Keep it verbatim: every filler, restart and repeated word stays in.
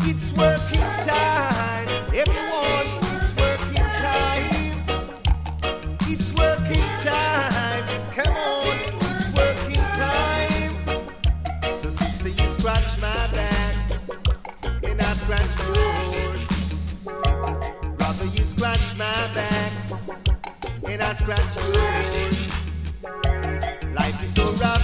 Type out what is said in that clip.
It's working time. Everyone, it's working time. It's working time. Come on, it's working time. So sister, you scratch my back and I scratch yours. Brother, you scratch my back and I scratch yours. Life is so rough.